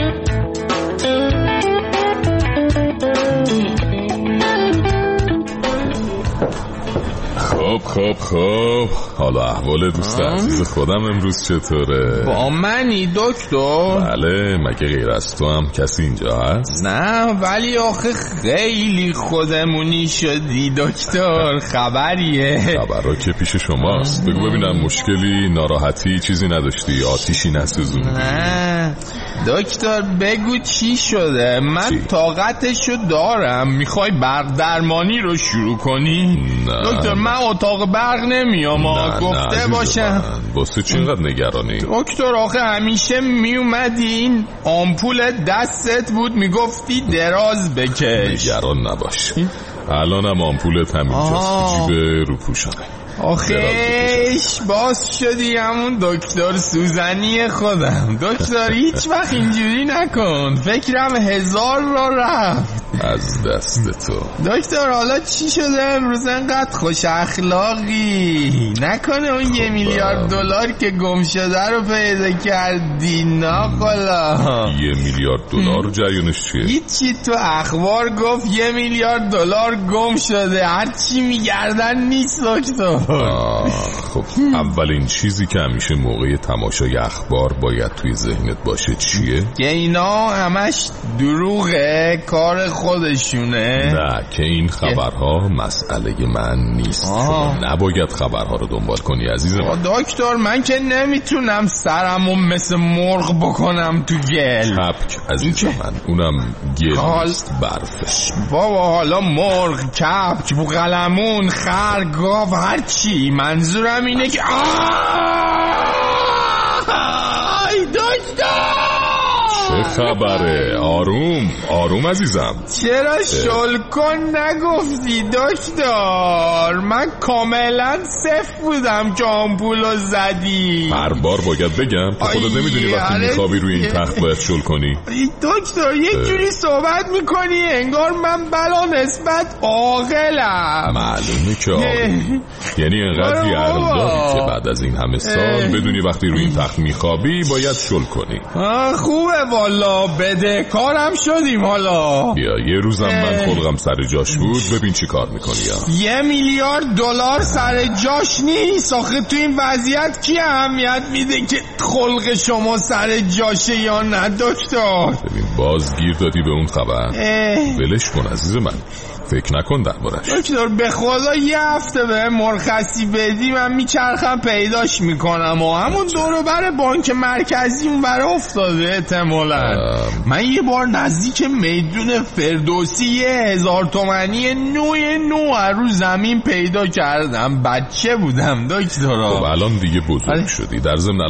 خب خب خب حالا احوال دوست عزیز خودم امروز چطوره؟ با منی دکتر؟ بله، مگه غیر از تو هم کسی اینجا هست؟ نه ولی آخه خیلی خودمونی شدی دکتر. خبریه؟ خبرها که پیش شماست. بگو ببینم مشکلی، ناراحتی، چیزی نداشتی؟ آتیشی نسوزوندی؟ نه دکتر بگو چی شده؟ من چی؟ طاقتشو دارم. میخوای برق درمانی رو شروع کنی؟ نه دکتر من اتاق برق نمیام. گفته نه باشم. واسه چی اینقدر نگرانی؟ دکتر آخه همیشه میومدی این آمپول دستت بود میگفتی دراز بکش. نگران نباش، الانم آمپولت همینجاست تو جیب رو پوشانه. آخیش باز شدی همون دکتر سوزنی خودم. دکتر هیچ وقت اینجوری نکن، فکرم هزار را رفت از دست تو. دکتر حالا چی شده امروز انقدر خوش اخلاقی؟ نکنه اون یه میلیارد دلار که گم شده رو پیدا کردی؟ ناقلا یه میلیارد دلار جریانش چیه؟ هیچی، تو اخبار گفت یه میلیارد دلار گم شده، هرچی میگردن نیست دکتر. خب اولین چیزی که همیشه موقع تماشای اخبار باید توی ذهنت باشه چیه؟ که اینا همش دروغه، کار خودشونه. نه که این خبرها مسئله من نیست. شما نباید خبرها رو دنبال کنی عزیز من. دکتر من که نمیتونم سرمو مثل مرغ بکنم تو گل. کپک عزیز من، اونم گل نیست، برفش. بابا حالا مرغ، کپک، بوقلمون، خر، گاو، هر چی، منظورم اینه که آی دکتر چه خبره؟ آروم آروم عزیزم. چرا شل کن نگفتی دکتر؟ من کاملا صفر بودم که آمپولو زدی. هر بار باید بگم که خودت نمیدونی وقتی میخوابی روی این تخت باید شل کنی. دکتر یک جوری صحبت میکنی انگار من بلا نسبت عاقلم. معلومه که عاقلی، یعنی انقدر عقل داری که بعد از این همه سال بدونی وقتی روی این تخت میخوابی باید شل کنی. خوبه والا، بده کارم شدیم. حالا بیا یه روزم من خلقم سر جاش بود، ببین چی کار میکنی. یه میلیارد دلار سر جاش نیست آخه. تو این وضعیت کی اهمیت میده که خلق شما سر جاشه یا نه دکتر؟ ببین باز گیر دادی به اون خبر. ولش کن عزیز من، فکر نکن دربارش. دکتر به خدا یه هفته به مرخصی بدی من میچرخم پیداش میکنم و همون دورو بر بانک مرکزی اون بر افتاده احتمالاً. من یه بار نزدیک میدون فردوسی یه هزار تومنی نوی نو رو زمین پیدا کردم. بچه بودم دکتر. خب الان دیگه بزرگ شدی، در ضمن الان هزار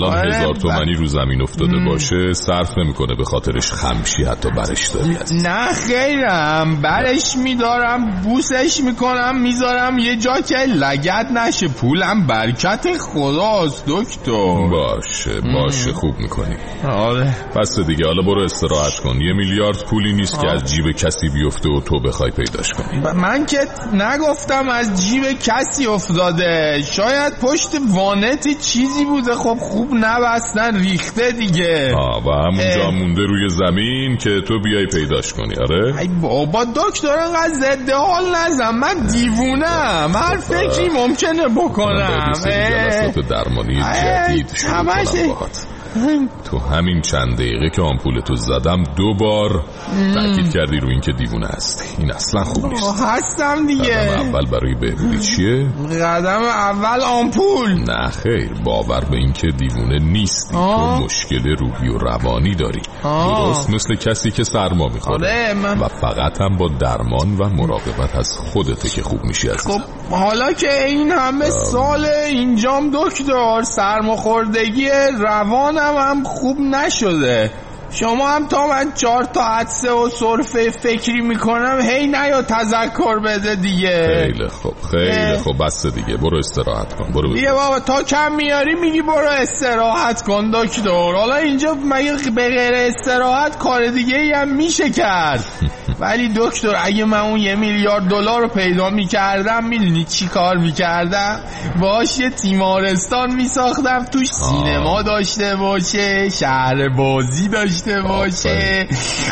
هزار تومانی رو زمین افتاده باشه صرف نمیکنه به خاطرش خمشی حتی برش داری. نه خیرم، برش میدارم، بوسش میکنم، میذارم یه جا که لگد نشه. پولم برکت خداست دکتر. باشه باشه ام. خوب میکنی. آره پس دیگه حالا برو استراحت کن. یه میلیارد پولی نیست آه. که از جیب کسی بیفته و تو بخوای پیداش کنی. من که نگفتم از جیب کسی افتاده، شاید پشت وانت چیزی بوده. خب خوب نبستن ریخته دیگه. آه و همونجا مونده روی زمین که تو بیای پیداش کنی. آره ای بابا دکتر انقدر زد حال نزن، من دیوونم، هر فکری ممکنه بکنم. جلسات درمانی جدید شروع کنم باهات. تو همین چند دقیقه که آمپول تو زدم دو بار تأکید کردی رو این که دیوونه هستی. این اصلا خوب نیست. هستم دیگه. قدم اول برای بهبودی چیه؟ قدم اول آمپول. نه خیر، باور به این که دیوونه نیستی. آه. تو مشکل روحی و روانی داری. آه. درست مثل کسی که سرما میخوره من... و فقط هم با درمان و مراقبت از خودته که خوب میشی. از خب حالا که این همه سال اینجام دکتر، سرماخوردگی روان هم خوب نشده. شما هم تا من چهار تا عدسه و سرفه فکری میکنم هی نیا تذکر بده دیگه. خیلی خوب خیلی خوب بس دیگه، برو استراحت کن. برو دیگه بابا تا کم میاری میگی برو استراحت کن دکتر. حالا اینجا مگه به غیر استراحت کار دیگه ای هم میشه کرد؟ ولی دکتر اگه من اون یه میلیارد دلار رو پیدا میکردم میدونی چی کار میکردم؟ باش یه تیمارستان میساختم، توش سینما داشته باشه، شهر بازی داشته باشه،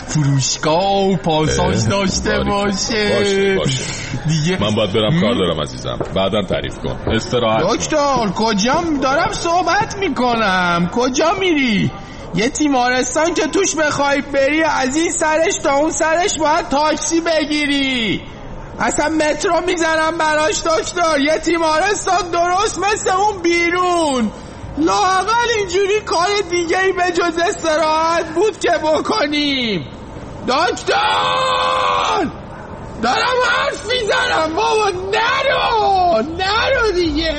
فروشگاه و پاساژ داشته باشه. باشه باشه دیگه. من باید برم کار دارم عزیزم، بعداً تعریف کن. استراحت دکتر کجا دارم صحبت میکنم؟ کجا میری؟ یه تیمارستان که توش بخوای بری از این سرش تا اون سرش باید تاکسی بگیری. اصلا مترو میزنم براش دکتر. یه تیمارستان درست مثل اون بیرون. لااقل اینجوری کار دیگه ای به جز استراحت بود که بکنیم. دکتر دارم حرف میزنم بابا. نرو نرو دیگه.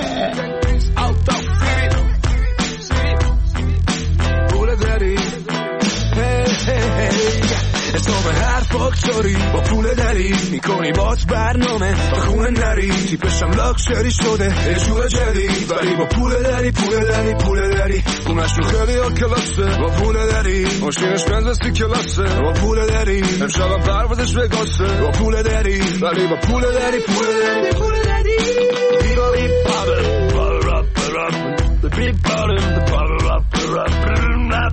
حساب حرفاک داری با پول داری میکنی باز برنامه با خونه نری تیپشم لاکچری شده یه جور جدید ولی با پول داری پول داری پول داری خونش رو خیلی ها کلاسه با پول داری ماشینش بنزستی کلاسه با پول داری امشبم پروازش بگاسه با پول داری ولی با پول داری پول داری پول داری بیبا بیب بابر بابر راب راب بیب بابر بابر راب راب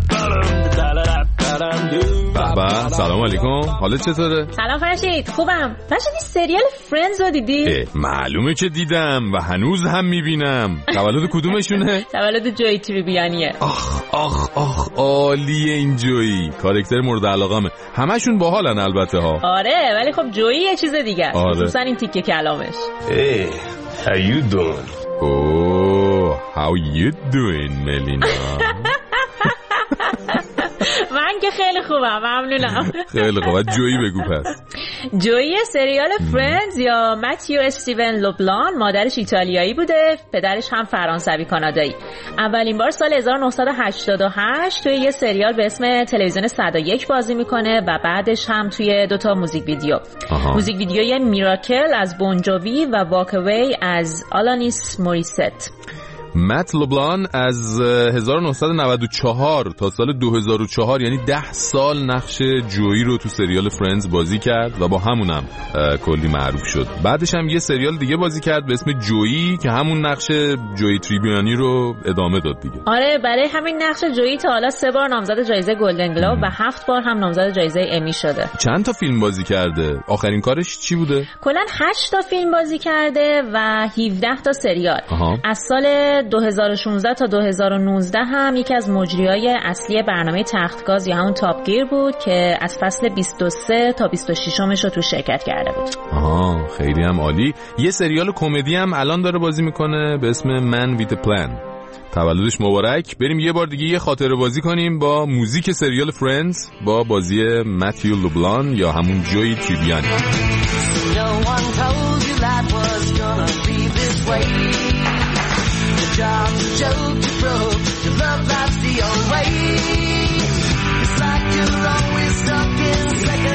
بابا سلام علیکم، حالت چطوره؟ سلام فرشید، خوبم. فرشید این سریال فرندز رو دیدی؟ معلومه که دیدم و هنوز هم میبینم. تولد کدومشونه؟ تولد جوی تریبیانیه. آخ آخ آخ عالیه این جوی، کاراکتر مورد علاقمه. همشون باحالن البته ها. آره ولی خب جوی یه چیز دیگه است. آره. خصوصا این تیکه کلامش. Hey, how you doing? Oh, how you doing ملینا؟ من که خیلی خوبم، ممنونم. خیلی خوب. جویی بگو پس. جویی سریال فرندز یا متیو استیون لوبلان، مادرش ایتالیایی بوده، پدرش هم فرانسوی کانادایی. اولین بار سال هزار و نهصد و هشتاد و هشت توی یه سریال به اسم تلویزیون صد و یک بازی میکنه و بعدش هم توی دوتا موزیک ویدیو. آها. موزیک ویدیوی میراکل از بونجووی و واک اوی از آلانیس موریست. مت لوبلان از هزار و نهصد و نود و چهار تا سال دو هزار و چهار یعنی ده سال نقش جویی رو تو سریال فرندز بازی کرد و با همونم کلی معروف شد. بعدش هم یه سریال دیگه بازی کرد به اسم جویی که همون نقش جویی تریبیانی رو ادامه داد دیگه. آره برای همین نقش جویی تا حالا سه بار نامزد جایزه گلدن گلوب و هفت بار هم نامزد جایزه امی شده. چند تا فیلم بازی کرده؟ آخرین کارش چی بوده؟ کلا هشت تا فیلم بازی کرده و هفده تا سریال. آها. از سال دو هزار و شانزده تا دو هزار و نوزده هم یکی از مجریای اصلی برنامه تختگاز یا همون تاپ گیر بود که از فصل بیست و سه تا بیست و شش رو تو شرکت کرده بود. آها خیلی هم عالی. یه سریال کمدی هم الان داره بازی میکنه به اسم من ویت پلان. تولدش مبارک. بریم یه بار دیگه یه خاطره بازی کنیم با موزیک سریال فرندز با بازی متیو لوبلان یا همون جوی تریبیانی. Job's a joke you broke, your love life's the radio wave. It's like you're always stuck in second